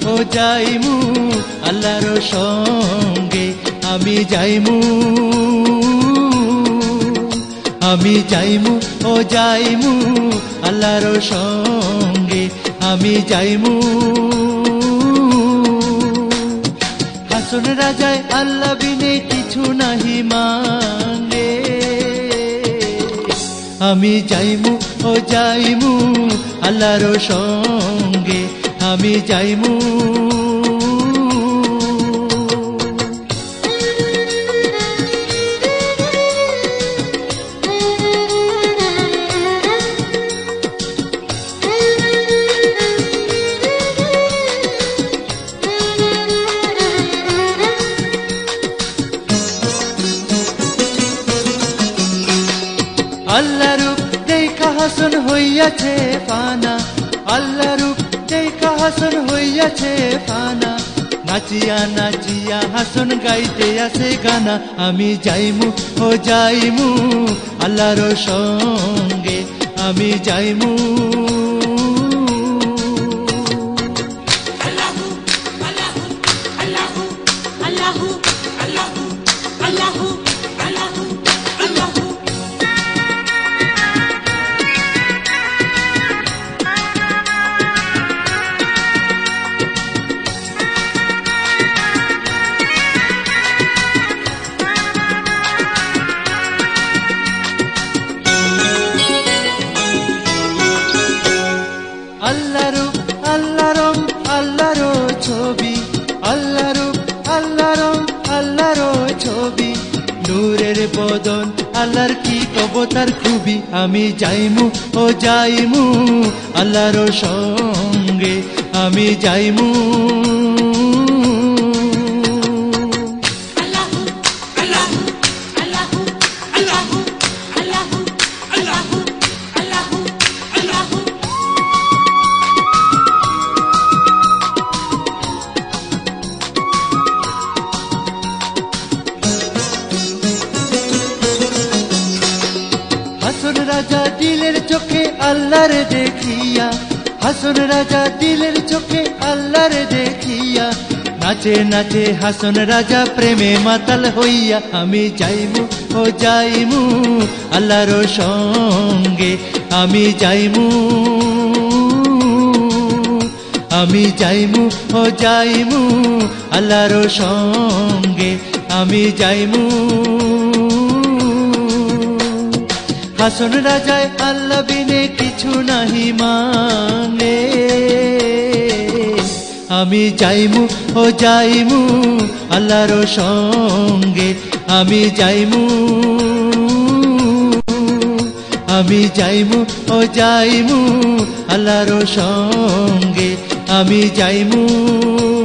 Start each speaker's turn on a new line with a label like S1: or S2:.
S1: ও যাইমু আল্লাহর সঙ্গে আমি যাইমু ও যাইমু আল্লাহর সঙ্গে আমি যাইমু হাসন রাজায় আল্লাহ বিনে কিছু নাহি মাঙ্গে আমি যাইমু ও যাইমু আল্লাহর সঙ্গে আমি যাইমু আল্লাহ রূপ দেখা হাসন হইয়াছে ফানা আল্লাহ রূপ দেখা হাসন হইয়াছে ফানা নাচিয়া নাচিয়া হাসন গাইতে আসে গানা আমি যাইমু ও যাইমু আল্লাহর সঙ্গে আমি যাইমু ছবি আল্লাহ রূপ আল্লাহ রং আল্লাহর ছবি নূরের বদন আল্লাহর কি কবতার খুবই আমি যাইমু ও যাইমু আল্লাহর সঙ্গে আমি যাইমু হাসন রাজা দিলের চোখে আল্লাহরে দেখিয়া হাসন রাজা দিলের চোখে আল্লাহরে দেখিয়া নাচে নাচে হাসন রাজা প্রেমে মাতাল হইয়া আমি যাইমু ও যাইমু আল্লাহর সঙ্গে আমি যাইমু ও যাইমু আল্লাহর সঙ্গে আমি যাইমু হাসন রাজায় আল্লাহ বিনে কিছু নাহি মানে আমি যাইমু ও যাইমু আল্লাহর সঙ্গে আমি যাইমু ও যাইমু আল্লাহর সঙ্গে আমি যাইমু।